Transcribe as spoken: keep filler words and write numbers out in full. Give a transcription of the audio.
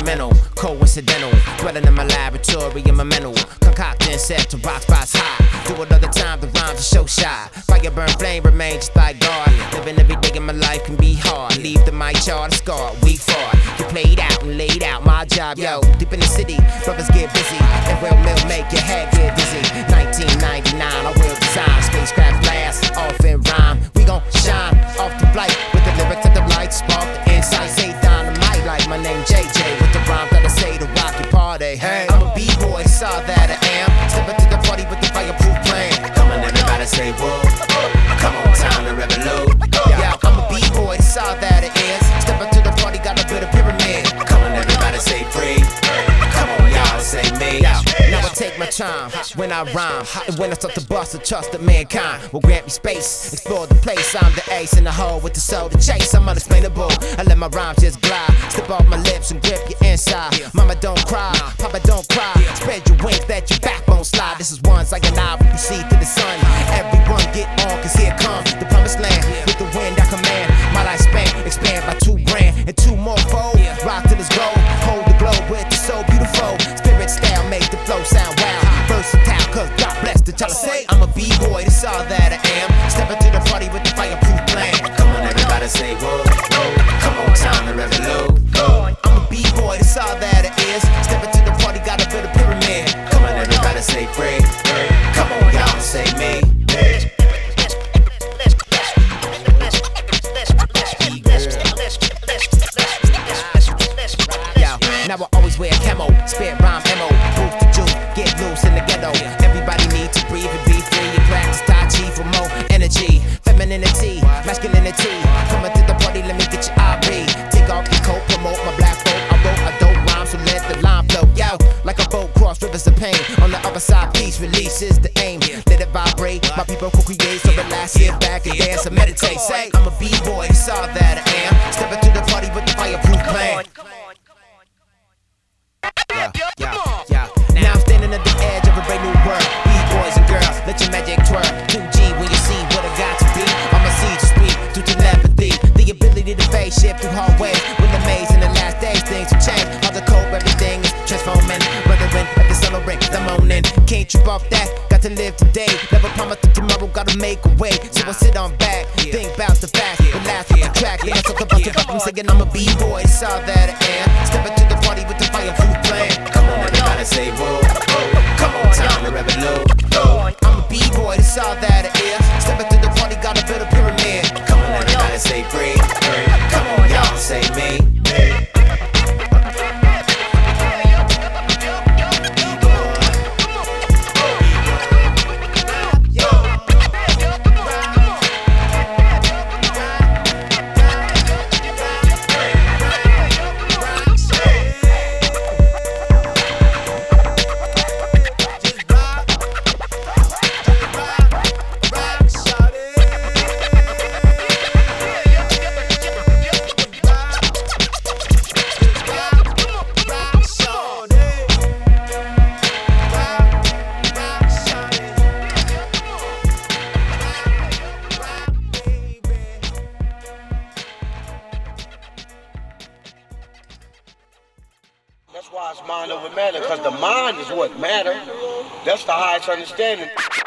instrumental, coincidental. Dwelling in my laboratory in my mental, concocting set to rock spots high. Do it all the time, the rhymes are so shy. Fire burn flame remain just like God. Living every day in my life can be hard. Leave the mic chart scarred, we fought. You played out and laid out my job, yo. Deep in the city, brothers get busy, and real milk make your head get dizzy. nineteen ninety-nine, I will design spacecraft blast off in rhyme. We gon' shine off the flight with the lyrics of the light spark. The insight say dynamite like my name J J with the rhyme that I say to rock your party. Hey, I'm a b-boy, saw that I am. Step into the party with the fireproof plan. Come on, everybody say whoa. Come on, time to revolute. Yeah, I'm a b-boy, saw that it is. Step into the party, got a bit of pyramid. Come on, everybody say free. Come on, y'all say me. Now I take my time when I rhyme, and when I start to bust, I trust that mankind will grant me space. Explore the place, I'm the ace in the hole with the soul to chase. I'm unexplainable, I let my rhymes just glide. Slip off my lips and grip your inside. Mama don't cry, Papa don't cry. Spread your wings, let your backbone slide. This is one like an eye, we proceed to the sun. Everyone get on, cause here comes the promised land. With the wind I command, my lifespan expand by two grand and two more fold. Rock till it's gold, hold the globe with the so beautiful. Spirit style make the flow sound wild. Versatile, cause God bless the child. Say I'm a b-boy, that's all that I am. Step into the party with the fireproof plan. Come on, everybody say whoa, whoa. Come on, time to revolute. I'm a b-boy, that's all that it is. Step into the party, got a bit of pyramid. Come on, everybody say free. Come on, y'all say me. Now I always wear camo, spit rhyme ammo, boost the juice, get loose in the ghetto. Everybody need to breathe and be free and practice Tai Chi for more energy, femininity, masculinity. Coming to the party, let me get your I P. Take off your coat, promote my black folk. I wrote a dope rhyme, so let the line flow. Yo, like a boat cross rivers of pain. On the other side, peace releases the aim. Let it vibrate, my people will create. So relax, sit back and dance and meditate. Say, I'm a b-boy, it's all that I am. Step into the party with the fireproof plan. Yeah, yeah, yeah. Now I'm standing at the edge of a brand new world. B-boys and girls, let your magic twirl. two G when you see what I got to be. I'm a seed to speak through telepathy. The ability to face shift through hallways. When the maze in the last days, things will change. All the cope, everything is transforming. Weathering at the sun will break the morning. Can't trip off that, got to live today. Never promise that tomorrow, gotta make a way. So I sit on back, think about the facts. Relax with the track, then I talk about the I'm saying I'm a b-boy, it's all that I am. Step into the party with the fireproof plan. Come on, everybody say whoa, whoa. Come on, time to revolute. I'm a b-boy, that's all that it is. Step into the party, got a bit of pyramid. Come on, everybody say free. Come on, y'all say me. That's why it's mind over matter, because the mind is what matter. That's the highest understanding.